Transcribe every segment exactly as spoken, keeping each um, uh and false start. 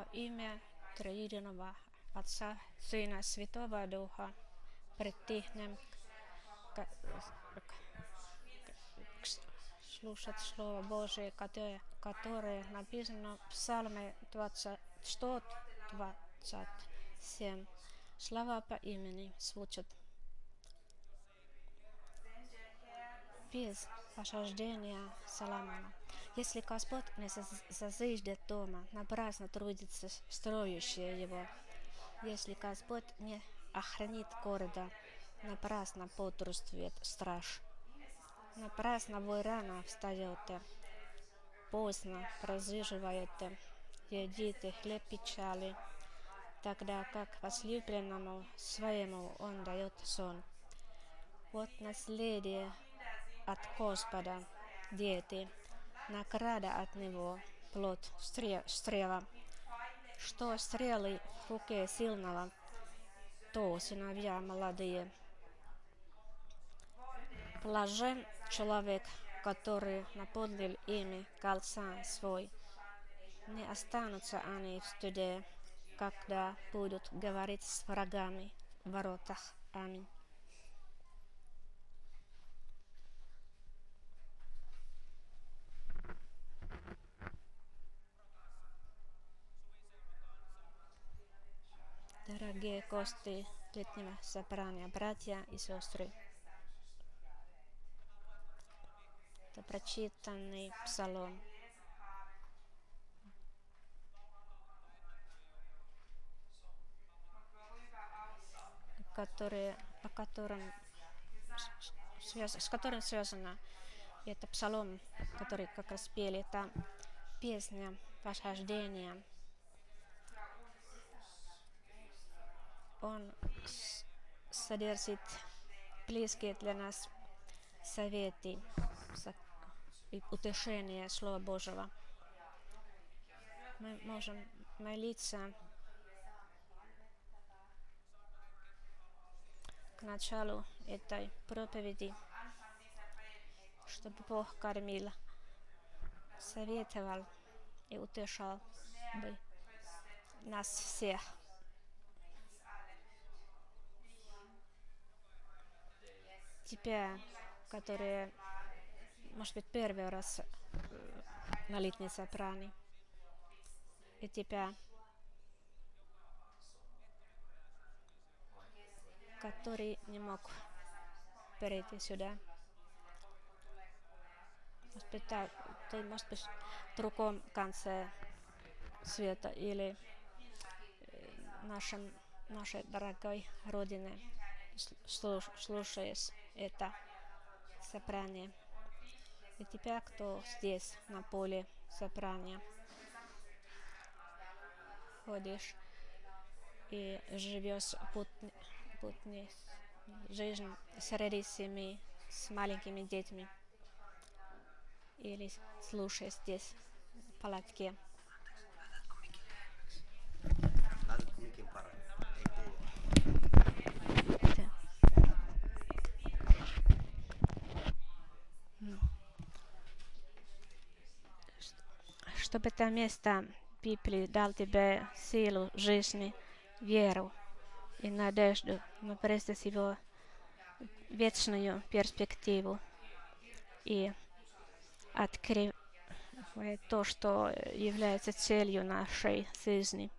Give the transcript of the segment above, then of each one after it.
имя Троединого Отца, Сына, Святого Духа, притихнем к, к, к слушать Слово Божие, которое, которое написано в Псалме двадцать, сто двадцать семь. Слова по имени звучат. Без пощаждения Соломона. Если Господь не созиждет дома, напрасно трудится строящие его. Если Господь не охранит города, напрасно бодрствует страж. Напрасно вы рано встаете, поздно прозиживаете, едите хлеб печали, тогда как возлюбленному своему он дает сон. Вот наследие от Господа, дети, награда от Него, плод стрела. Что стрелы в руке сильного, то сыновья молодые. Блажен человек, который наполнил ими колца свой. Не останутся они в стыде, когда будут говорить с врагами в воротах. Аминь. Дорогие гости летнего собрания, братья и сестры, это прочитанный псалом, который, о котором, с которым связано это псалом, который как раз пели, это песня восхождения. Он содержит близкие для нас советы и утешение Слова Божьего. Мы можем молиться к началу этой проповеди, чтобы Бог кормил, советовал и утешал бы нас всех. Тебя, которые, может быть, первый раз на летней собрании, и тебя, который не мог перейти сюда. Может быть, так, ты, может быть, в другом конце света или нашем, нашей дорогой родине, слушаешь это собрание. И тебя, кто здесь, на поле собрания, ходишь и живешь путни, путни, жизнь среди семьи с маленькими детьми. Или слушаешь здесь в палатке. Чтобы это место Библии дал тебе силу жизни, веру и надежду, но прежде всего вечную перспективу и открывает то, что является целью нашей жизни.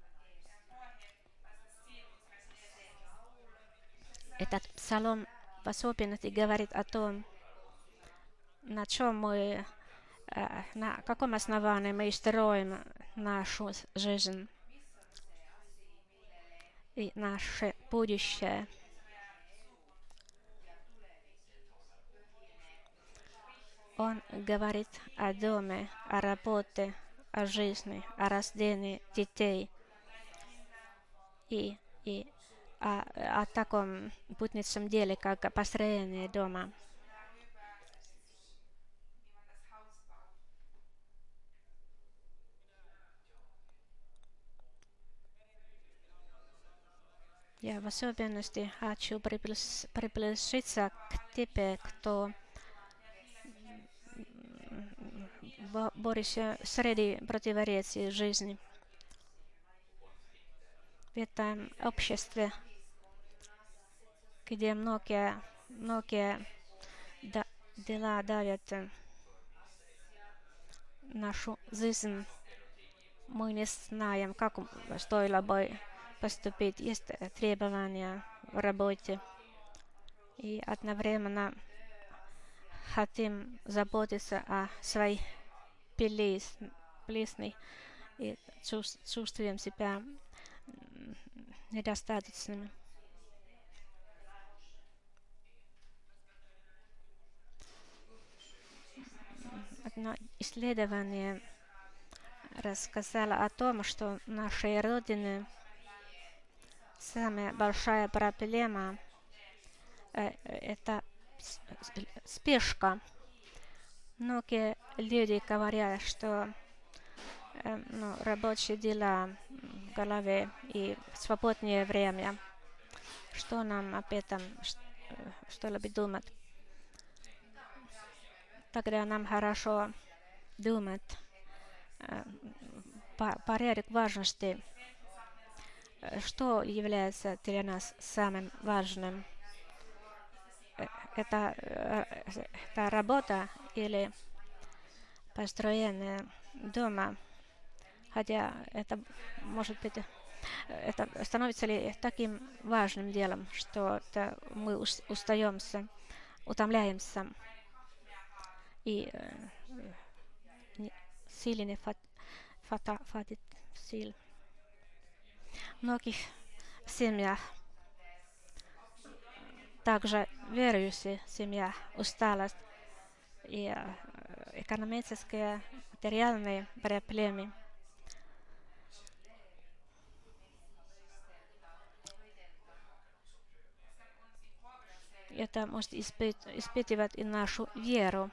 Этот псалом в особенности говорит о том, на чем мы, на каком основании мы строим нашу жизнь и наше будущее. Он говорит о доме, о работе, о жизни, о рождении детей и, и о, о таком будничном деле, как построение дома. Я в особенности хочу приблизиться к тебе, кто борется среди противоречий жизни. в этом обществе, где многие, многие да, дела давят нашу жизнь, мы не знаем, как стоило бы поступить. Есть требования в работе. И одновременно хотим заботиться о своих близких и чувствуем себя недостаточными. Одно исследование рассказало о том, что в нашей родине самая большая проблема э, это спешка. Многие люди говорят, что э, ну, рабочие дела в голове и свободное время. Что нам об этом что-либо думать? Тогда нам хорошо думать э, порядок важности, что является для нас самым важным. Это, это работа или построение дома, хотя это может быть, это становится ли таким важным делом, что мы устаемся, утомляемся и э, силы не хватит сил. В многих семьях, также верующие семья, усталость и э, экономические, материальные проблемы. Это может испыт, испытывать и нашу веру.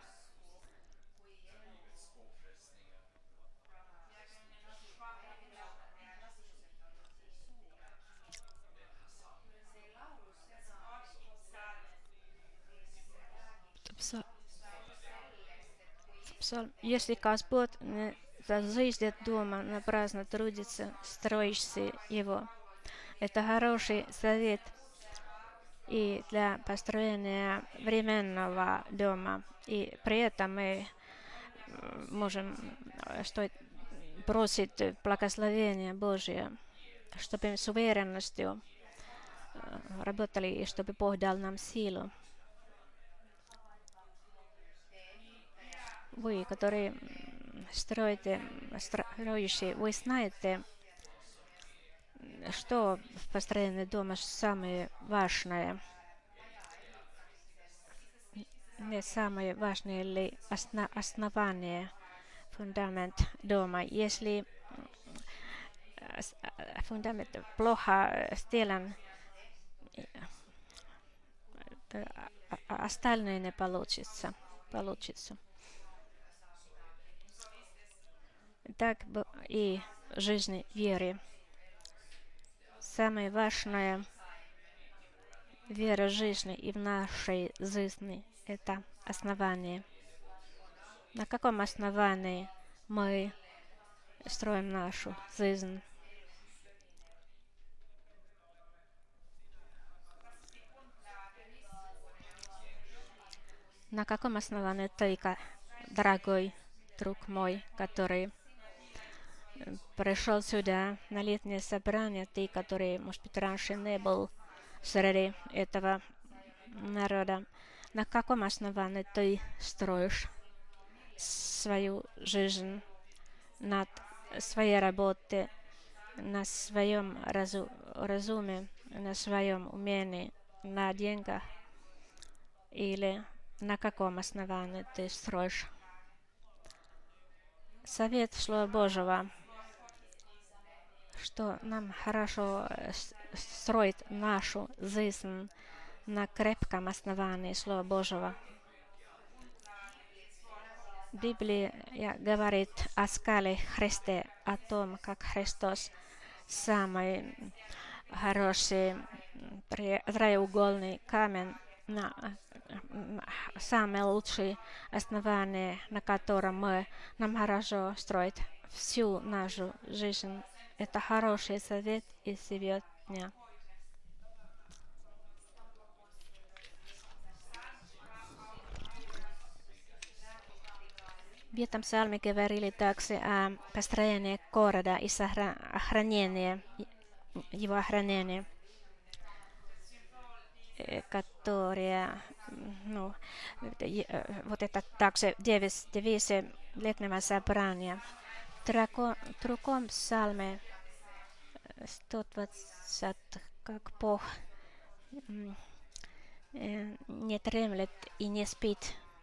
Если Господь не заждет дома, напрасно трудится, строишься его. Это хороший совет и для построения временного дома. И при этом мы можем что, просить благословения Божие, чтобы с уверенностью работали и чтобы Бог дал нам силу. Вы, которые строите, строящие, вы знаете, что в построении дома самое важное. Не самое важное ли осно, основание, фундамент дома. Если фундамент плохо сделан, остальное не получится. получится. Так и в жизни веры. Самое важное вера жизни и в нашей жизни – это основание. На каком основании мы строим нашу жизнь? На каком основании ты, дорогой друг мой, который пришел сюда на летнее собрание, ты, который, может быть, раньше не был среди этого народа, на каком основании ты строишь свою жизнь над своей работой, на своем разу разуме, на своем умении, на деньгах, или на каком основании ты строишь? Совет Слова Божьего, что нам хорошо строить нашу жизнь на крепком основании Слова Божьего. Библия говорит о скале Христе, о том, как Христос самый хороший треугольный камень, на, на самое лучшее основание, на котором мы нам хорошо строить всю нашу жизнь Это хороший совет и сегодня. В этом псалме говорили также о построении города и охранении, его охранении, которое, ну, вот это также девиз, девиз летнего собрания. В другом псалме сто двадцать, как Бог не дремлет и не спит.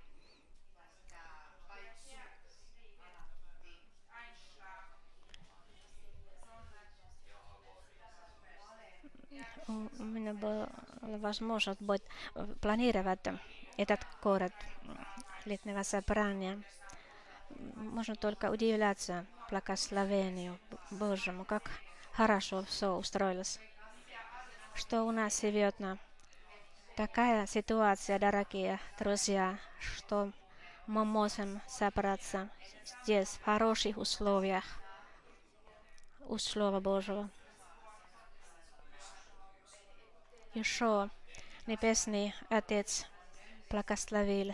У меня была возможность быть, планировать этот город летнего собрания. Можно только удивляться благословению Божьему, как хорошо все устроилось. Что у нас сегодня такая ситуация, дорогие друзья, что мы можем собраться здесь в хороших условиях у Слова Божьего. Еще Небесный Отец благословил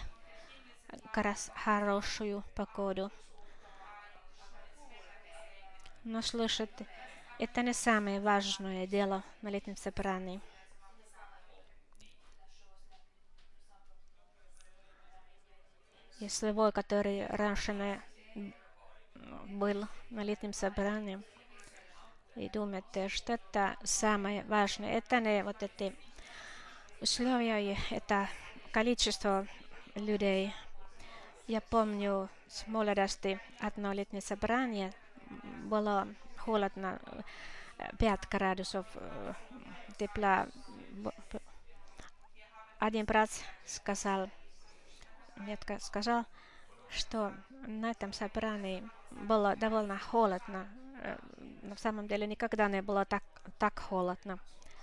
хорошую погоду. Но слушайте, это не самое важное дело на летнем собрании. Если вы, который раньше был на летнем собрании, и думаете, что это самое важное, это не вот эти условия, это количество людей. Я помню с молодости одно летнее собрание, было холодно, пять градусов тепла. Один брат сказал, мне сказал, что на этом собрании было довольно холодно. На самом деле никогда не было так, так холодно.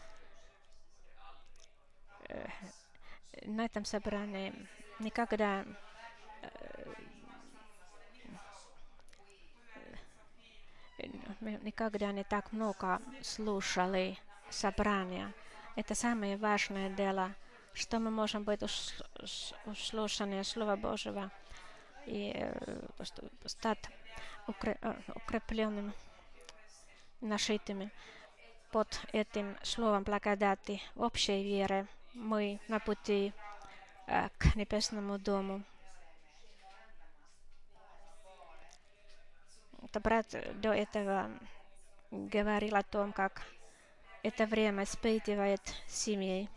На этом собрании никогда мы никогда не так много слушали собрания. Это самое важное дело, что мы можем быть услышаны Слова Божьего и стать укрепленными, нашитыми под этим словом благодати, общей веры. Мы на пути к небесному дому. Брат до этого говорил о том, как это время испытывает семьи.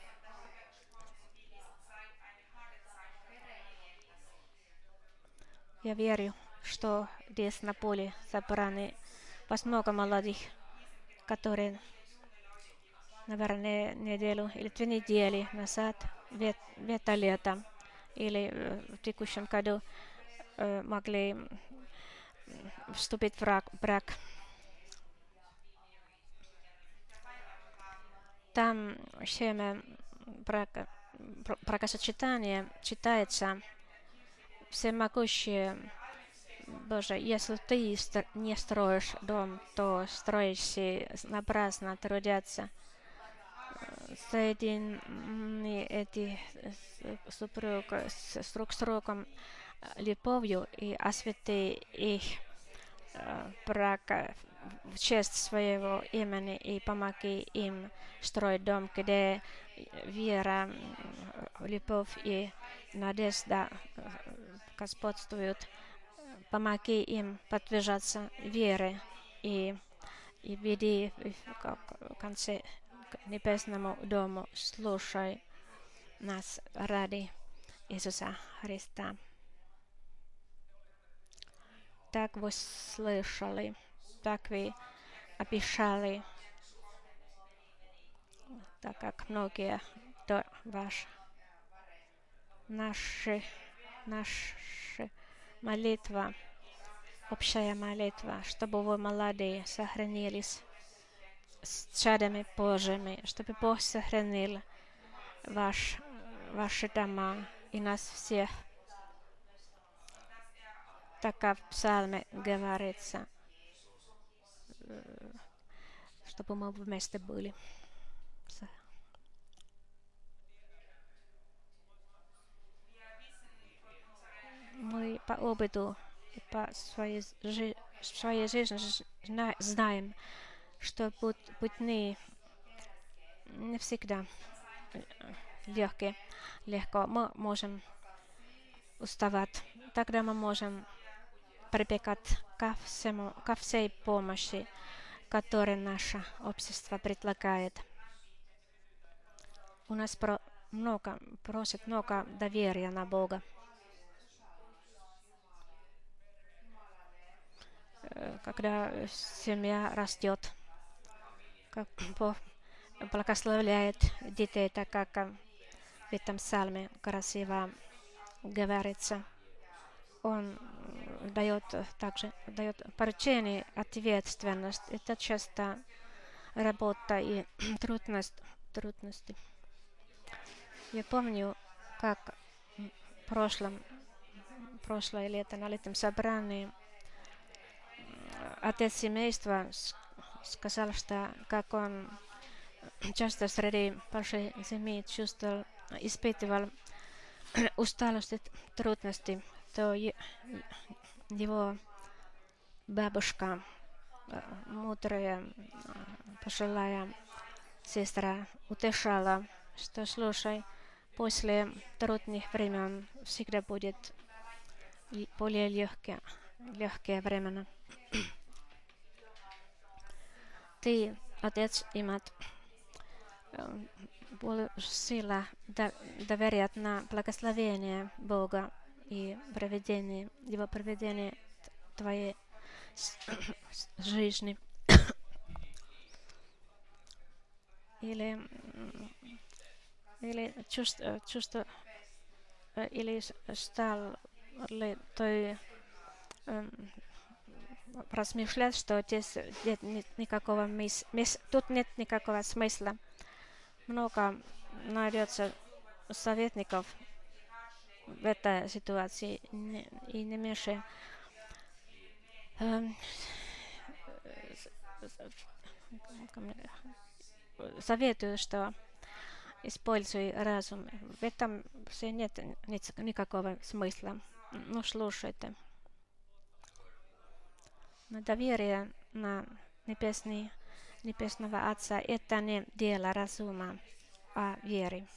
Я верю, что здесь на поле собраны много молодых, которые, наверное, неделю или две недели назад, в это лето или в текущем году могли вступить в брак. Там семя брака, бракосочетания читается: всемогущий Боже, если ты не строишь дом, то строящие напрасно трудятся. Соедини эти супруг с друг с другом любовью и освети их брак в честь своего имени и помоги им строить дом, где вера, любовь и надежда господствуют. Помоги им подвижаться вере и, и веди в конце к небесному дому. Слушай нас ради Иисуса Христа. Так вы слышали, так вы обещали, так как многие до вас. Наши, наша молитва, общая молитва, чтобы вы молодые сохранились с чадами Божьими, чтобы Бог сохранил ваш, ваши дома и нас всех. Так как в псалме говорится, чтобы мы вместе были. Мы по опыту и по своей, жи своей жизни знаем, что путь, путь не, не всегда легкий, легко. Мы можем уставать. Тогда мы можем прибегать ко, всему, ко всей помощи, которую наше общество предлагает. У нас про много, просит много доверия на Бога. Когда семья растет, как Бог благословляет детей, так как в этом псалме красиво говорится. Он дает также дает поручение, ответственность. Это часто работа и трудность, трудности. Я помню, как в прошлом, прошлое лето на летнем собрании отец семейства сказал, что как он часто среди большой семьи чувствовал, испытывал усталость и трудности, то его бабушка, мудрая, пожилая сестра, утешала, что слушай, после трудных времен всегда будет более легкие, легкие времена. Ты, отец и мать, была сила доверять на благословение Бога и проведение, Его проведение твоей жизни. Или, или чувство, чувство или стал ли ты эм, размышлять, что здесь нет, нет никакого мис, мис, тут нет никакого смысла. Много найдется советников в этой ситуации и не меньше эм, советую, что используй разум. В этом все нет, нет никакого смысла. Ну, слушайте. Но доверие на небесный, небесного Отца – это не дело разума, а веры.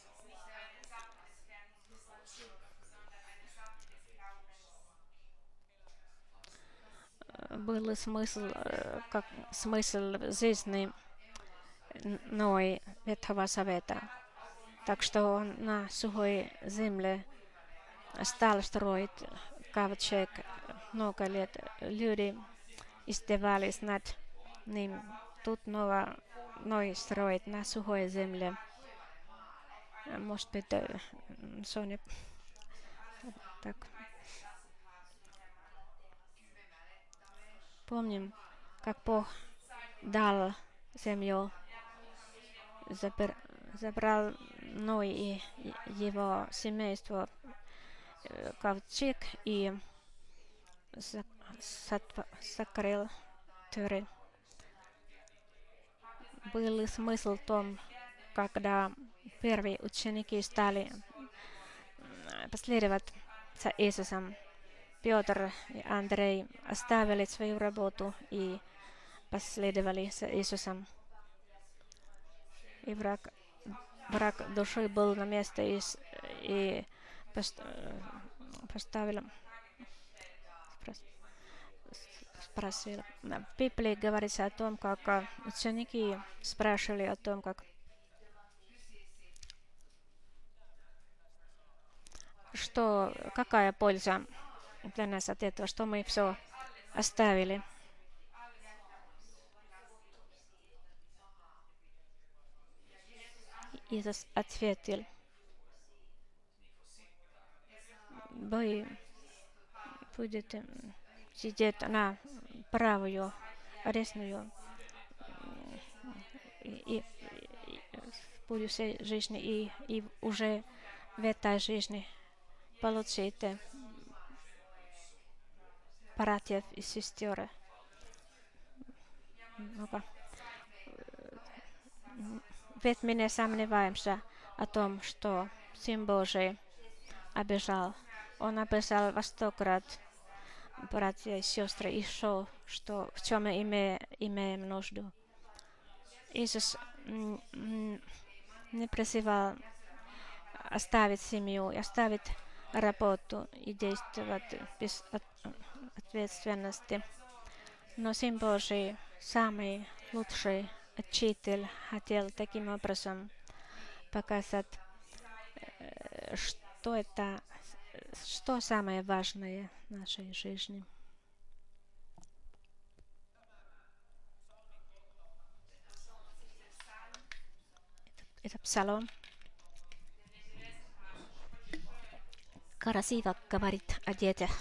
Был смысл, как смысл жизни Ной Ветхого Завета. Так что он на сухой земле стал строить ковчег много лет. Люди издевались над ним. Тут Ноа, Ной строит на сухой земле. Может быть, Соня так. Помним, как Бог дал землю, забр, забрал Ной и его семейство ковчег и закрыл двери. Был смысл в том, когда первые ученики стали последовать за Иисусом. Петр и Андрей оставили свою работу и последовали за Иисусом. И враг, враг души был на месте и, и поставил, спросил. В Библии говорится о том, как ученики спрашивали о том, как что, какая польза для нас от этого, что мы все оставили. Иисус ответил: вы будете сидеть на правую, арестную и, и, и в будущей жизни, и, и уже в этой жизни получите братьев и сестер. Ну-ка. Ведь меня сомневаемся о том, что Сын Божий обижал. Он обижал во сто крат, братья и сестры, еще, что, в чем мы име, имеем нужду. Иисус не призывал оставить семью, оставить работу и действовать без ответственности. Но Сын Божий, самый лучший учитель, хотел таким образом показать, что это, что самое важное в нашей жизни. Это псалом. Красиво говорит о детях.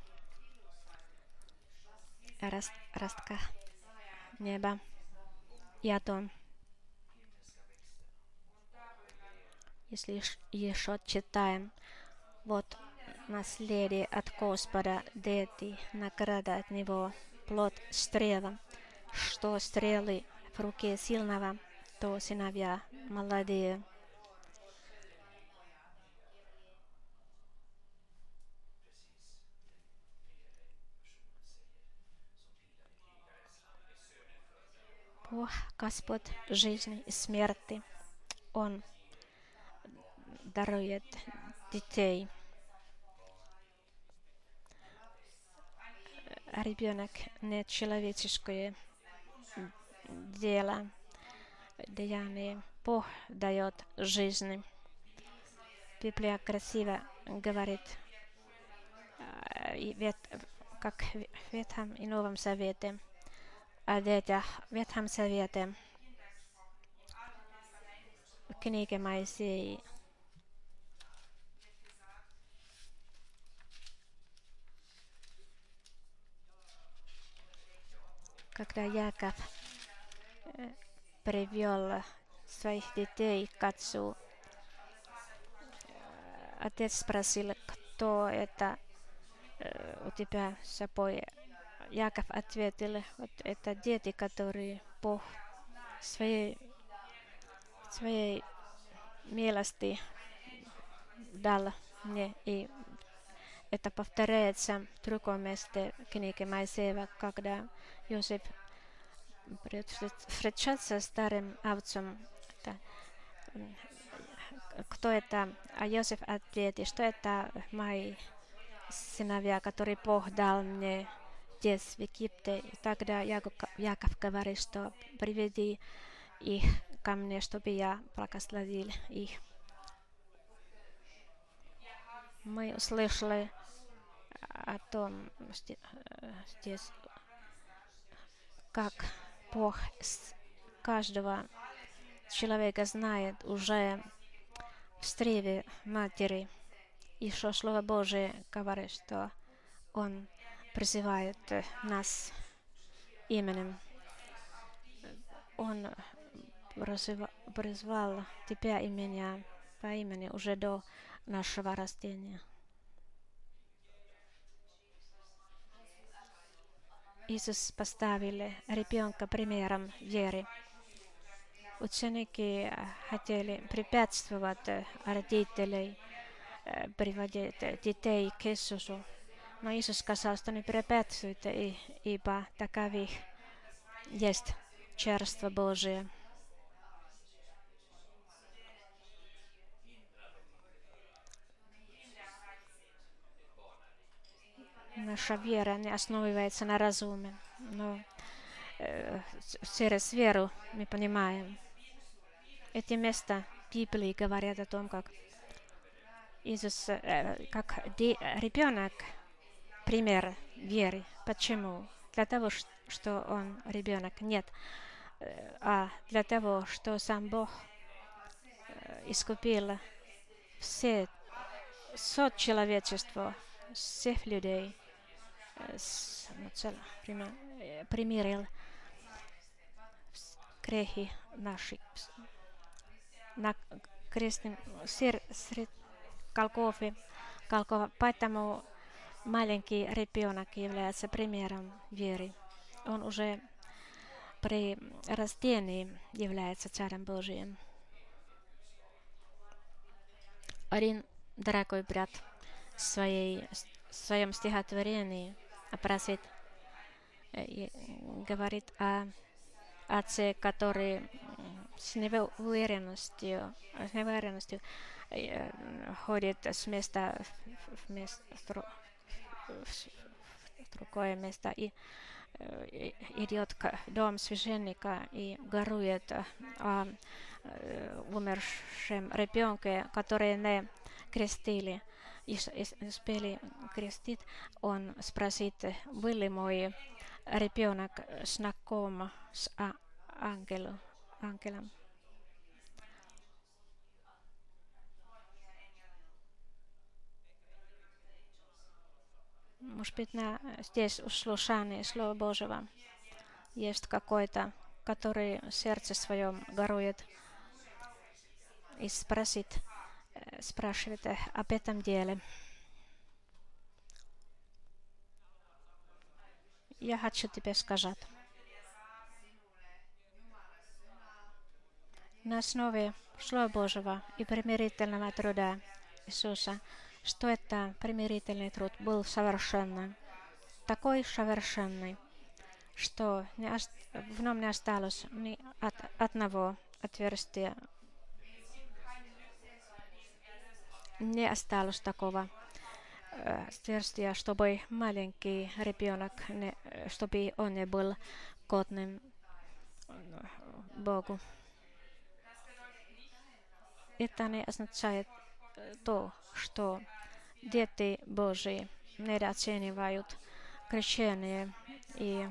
Раст, ростка неба и о том, если еще читаем, вот наследие от Господа, дети, награда от Него, плод стрева, что стрелы в руке сильного, то сыновья молодые. Бог, Господь жизни и смерти, Он дарует детей. Ребенок не человеческое дело, деяние. Бог дает жизнь. Библия красиво говорит, как в Ветхом и Новом Завете, о детях в Ветхом Завете, в книге Моисея. Когда Яков привел своих детей к отцу, отец спросил, кто это у тебя с собой. Яков ответил, вот это дети, которые Бог своей, своей милости дал мне. И это повторяется в другом месте книги Моисеева, когда Иосиф встречается с старым овцом. Это, кто это? А Иосиф ответит, что это мои сыновья, которые Бог дал мне здесь, в Египте. И тогда Яков, Яков говорит, что приведи их ко мне, чтобы я благословил их. Мы услышали о том здесь, как Бог каждого человека знает уже в чреве матери. Еще Слово Божие говорит, что Он призывает нас именем. Он призвал тебя и меня по имени уже до нашего рождения. Иисус поставил ребенка примером веры. Ученики хотели препятствовать родителей, приводить детей к Иисусу. Но Иисус сказал, что не препятствуйте, ибо таковых есть Царство Божие. Наша вера не основывается на разуме, но э, через веру мы понимаем. Эти места Библии говорят о том, как Иисус, э, как ребенок, пример веры. Почему? Для того, что он ребенок? Нет. А для того, что сам Бог искупил все, все человечество, всех людей, примирил грехи наши на крестном сред Голгофы. Поэтому маленький ребенок является примером веры. Он уже при рождении является Царем Божиим. Один дорогой брат в, своей, в своем стихотворении просит и говорит о отце, который с неуверенностью, с неуверенностью ходит с места в, место, в другое место и идет к дому священника и горюет о умершем ребенке, который не крестили и успели крестить. Он спросит, был ли мой ребенок знаком с ангелом. ангелом. Может быть, на, здесь у слушания Слова Божьего есть какой-то, который в сердце своем горюет и спросит, спрашивает об этом деле. Я хочу тебе сказать. На основе Слова Божьего и примирительного труда Иисуса, что это примирительный труд был совершенным, такой совершенный, что не ост... в нем не осталось ни от одного отверстия, не осталось такого э, отверстия, чтобы маленький ребенок, не, чтобы он не был годным Богу. Это не означает то, что дети Божьи недооценивают крещение, и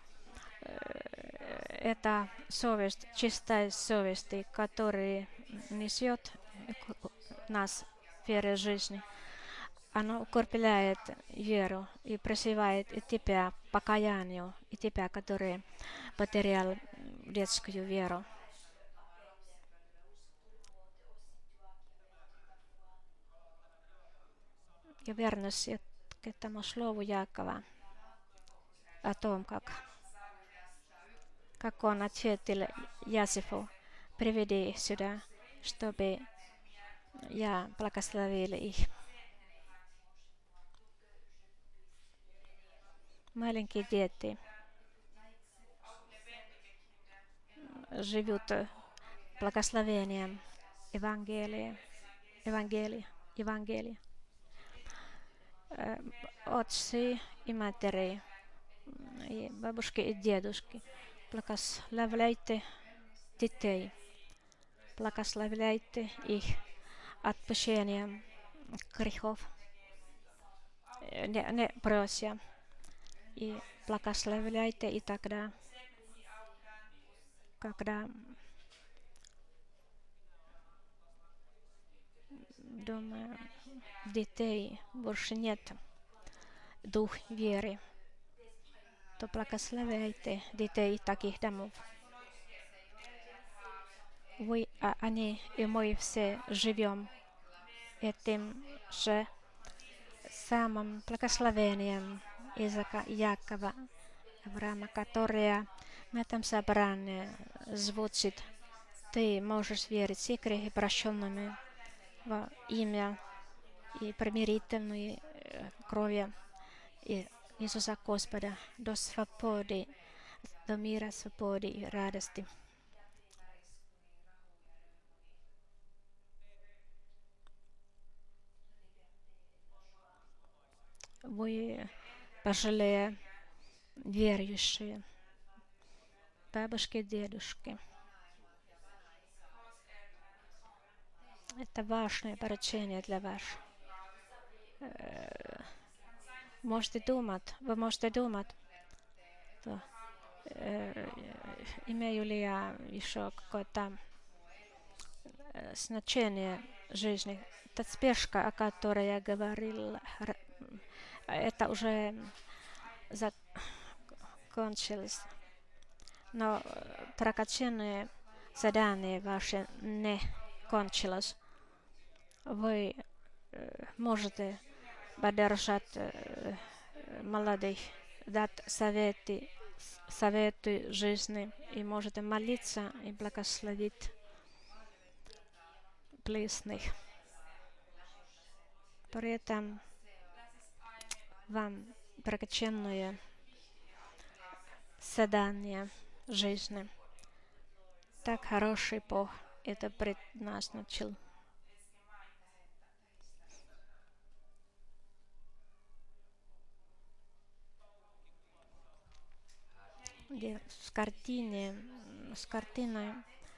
э, это совесть, чистая совесть, которая несет нас в вере жизни. Оно укрепляет веру и призывает и тебя к покаянию, и тебя, который потерял детскую веру. Я вернусь к этому слову Якова о том, как, как он ответил Иосифу: приведи их сюда, чтобы я благословил их. Маленькие дети живут благословением Евангелия, Евангелия, Евангелия. Отцы и матери, и бабушки и дедушки, благословляйте детей, благословляйте их отпущением грехов, не, не прося, и благословляйте и тогда, когда дома детей больше нет дух веры, то благословляйте детей таких домов. Вы, а они и мы все живем этим же самым благословением языка Якова Авраама, которое на этом собрании звучит: ты можешь верить все грехи прощенными во имя и примирительной крови Иисуса Господа до свободы, до мира, свободы и радости. Вы, пожилые верующие, бабушки, дедушки, это важное поручение для вас. Можете думать, вы можете думать, то, э, имею ли я еще какое-то э, значение жизни. Та спешка, о которой я говорил, это уже закончилось. Но драгоценное задание ваше не кончилось. Вы э, можете поддержать э, молодых, дать советы советы жизни, и можете молиться и благословить ближних. При этом вам драгоценное задание жизни. Так хороший Бог это предназначил. Где с картине, с картиной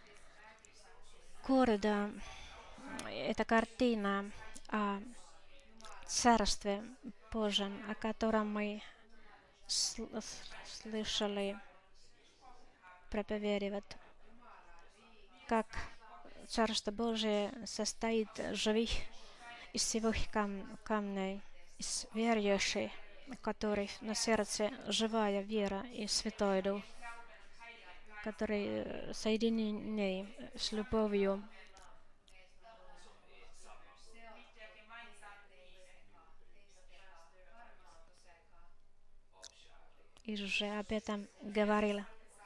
города, эта картина о Царстве Божьем, о котором мы слышали проповедовать, как Царство Божие состоит живых из живых кам камней, из верующих, которых на сердце живая вера и Святой Дух, которые соединены с любовью. И уже об этом говорил.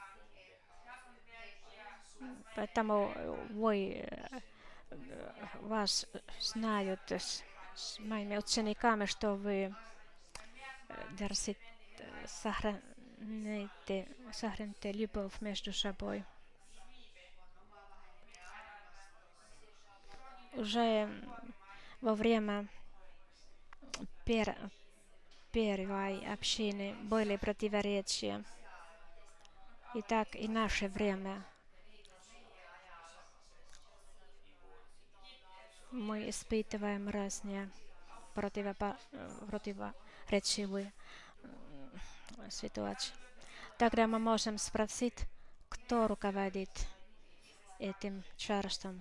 Поэтому вы, вас знают с, с моими учениками, что вы держите, сохраните, сохраните любовь между собой. Уже во время пер, первой общины были противоречия. И так и наше время. Мы испытываем разные противоречивые ситуации. Тогда мы можем спросить, кто руководит этим царством.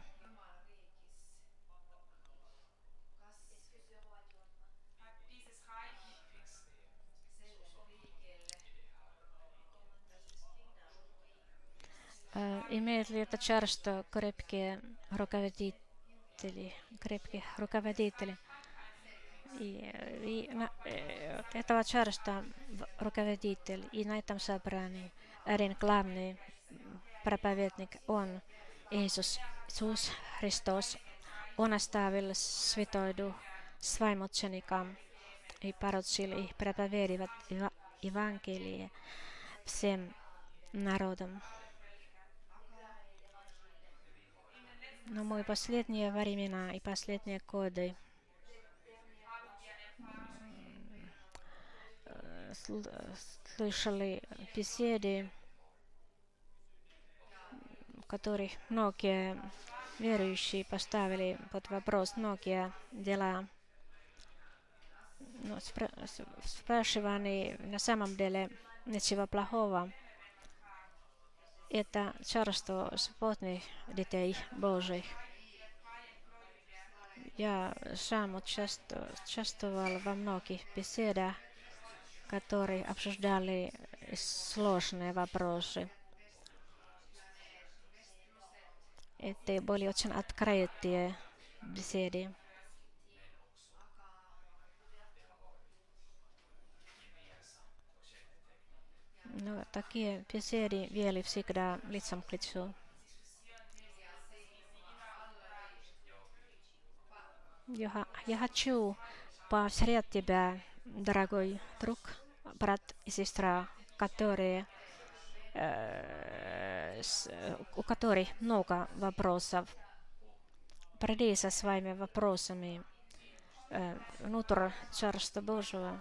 Имеет ли это царство крепкие руководители, крепких руководителей? И, и на, э, этого царства руководитель, и на этом собрании один главный проповедник, он Иисус, Иисус Христос. Он оставил Святой Дух своим ученикам и поручил их проповедовать Евангелие всем народам. Но мы последние времена и последние годы слышали беседы, в которых многие верующие поставили под вопрос многие дела. Но спрашивали на самом деле ничего плохого. Это царство свободных детей Божьих. Я сам участвовал во многих беседах, которые обсуждали сложные вопросы. Это были очень открытые беседы. Но такие беседы вели всегда лицом к лицу. Я, я хочу поощрять тебя, дорогой друг, брат и сестра, которые, э, с, у которых много вопросов. Приди со своими вопросами э, внутрь Царства Божьего.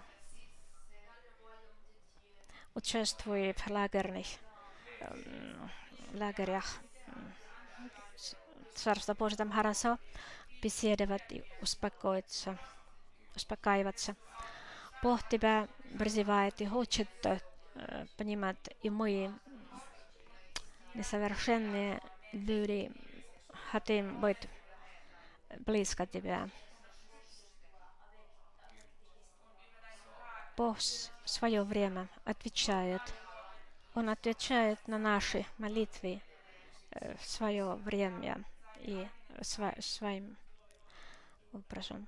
Участвуй в лагерных э, лагерях Царства Божьего. Там хорошо беседовать и успокоиться, успокаиваться. Бог тебя призывает и хочет э, понимать, и мы, несовершенные люди, хотим быть близко тебя. Бог в свое время отвечает. Он отвечает на наши молитвы э, в свое время и сва- своим образом.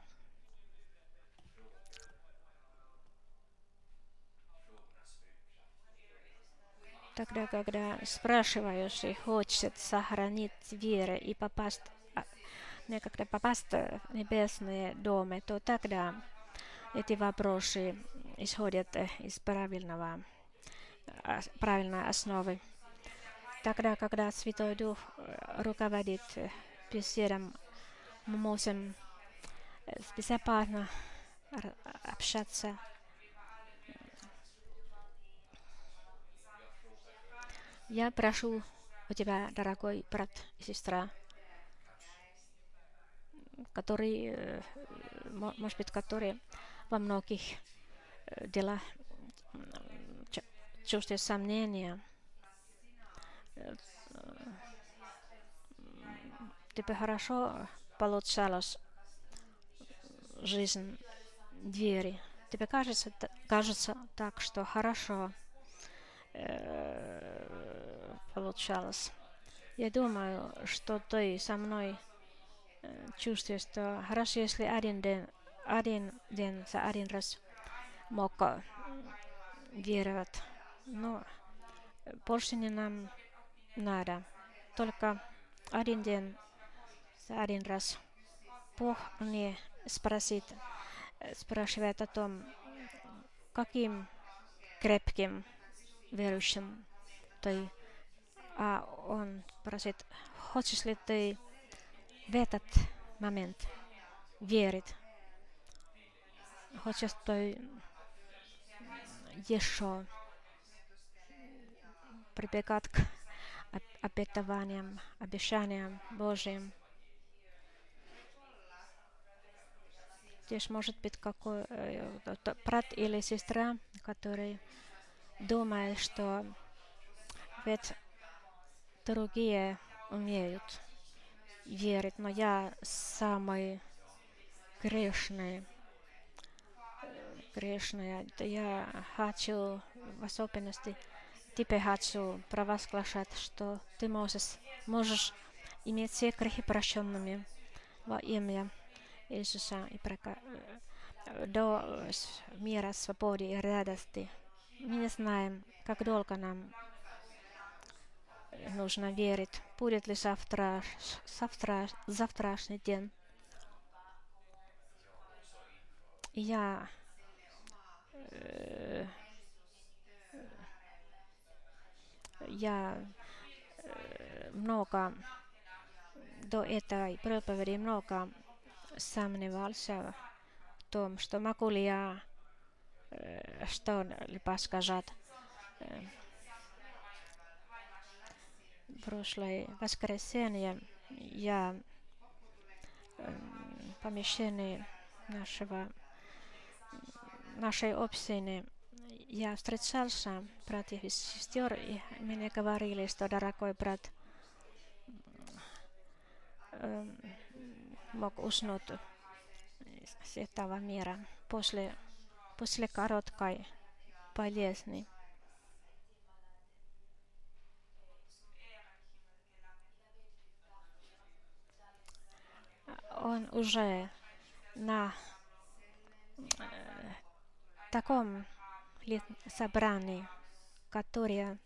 Тогда, когда спрашивающий хочет сохранить веру и попасть, а, некогда попасть в небесные дома, то тогда эти вопросы исходят э, из правильного, а, правильной основы. Тогда, когда Святой Дух э, руководит э, беседом, мы можем э, безопасно р- общаться. Я прошу у тебя, дорогой брат и сестра, который, э, мо- может быть, которые во многих э, делах м, чу- чувствуют сомнения. Э, Тебе хорошо получалось жизнь двери. Тебе кажется, т- кажется так, что хорошо э, получалось. Я думаю, что ты со мной э, чувствуешь, что хорошо, если один день, один день за один раз мог э, веровать. Но больше не нам надо. Только один день за один раз. Бог мне спросит, э, спрашивает о том, каким крепким верующим ты. А он просит, хочешь ли ты в этот момент верить? Хочешь ты еще прибегать к обетованиям, обещаниям Божьим? Здесь может быть какой э, брат или сестра, который думает, что ведь другие умеют верить, но я самый грешный, грешная. Я хочу, в особенности, тебе хочу провозглашать, что ты можешь, можешь иметь все грехи прощенными во имя Иисуса и прока- до мира, свободы и радости. Мы не знаем, как долго нам нужно верить, будет ли завтра, завтра, завтрашний день. Я э, я э, много до этой проповеди много сомневался в том, что могу ли я э, что-либо сказать. Э, прошлое воскресенье я э, в помещении нашего, нашей общины я встречался, братьев и сестер, и мне говорили, что дорогой брат э, мог уснуть с этого мира после, после короткой болезни. Он уже на э, таком собрании, которое,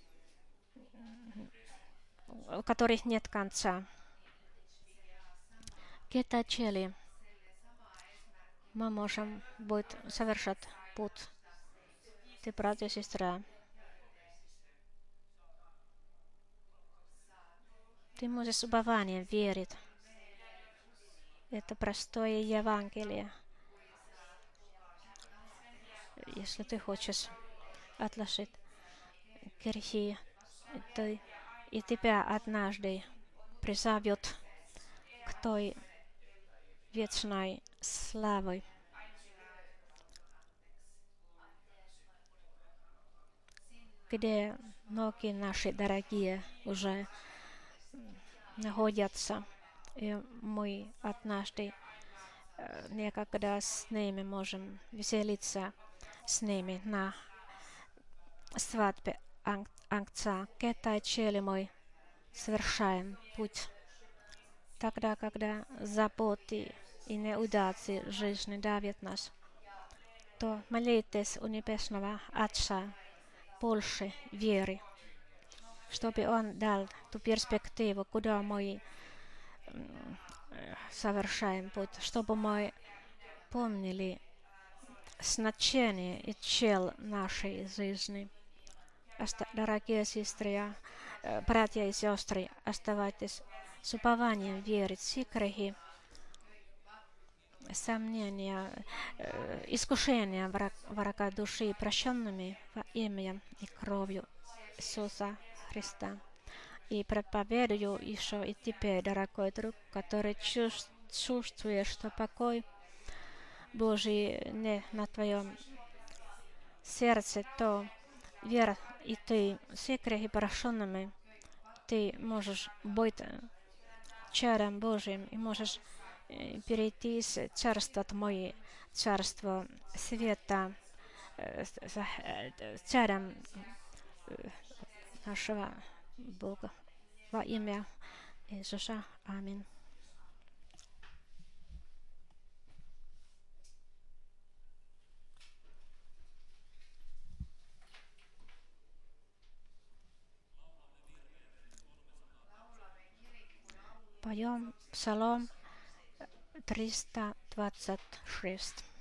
у которых нет конца. Где-то цели мы можем будет совершать путь. Ты, брат и сестра, ты можешь с упованием верить. Это простое Евангелие. Если ты хочешь отложить грехи, ты, и тебя однажды призовет к той вечной славы. Где многие наши дорогие уже находятся, и мы однажды э, некогда с ними можем веселиться с ними на свадьбе Агнца. К этой цели мы совершаем путь. Тогда, когда заботы и неудачи жизни давят нас, то молитесь у Небесного Отца больше веры, чтобы Он дал ту перспективу, куда мы совершаем путь, чтобы мы помнили значение и цел нашей жизни. Дорогие сестры, братья и сестры, оставайтесь с упованием верить в все грехи, сомнения, искушения врага души, прощенными во имя и кровью Иисуса Христа. И проповедую еще и теперь, дорогой друг, который чувствует, что покой Божий не на твоем сердце, то вера и ты, все грехи прощенными, ты можешь быть чадом Божьим и можешь перейти с царства тьмы, царство света, чадом нашего Бога. Во имя Иисуса. Аминь. Поем Псалом триста двадцать шесть.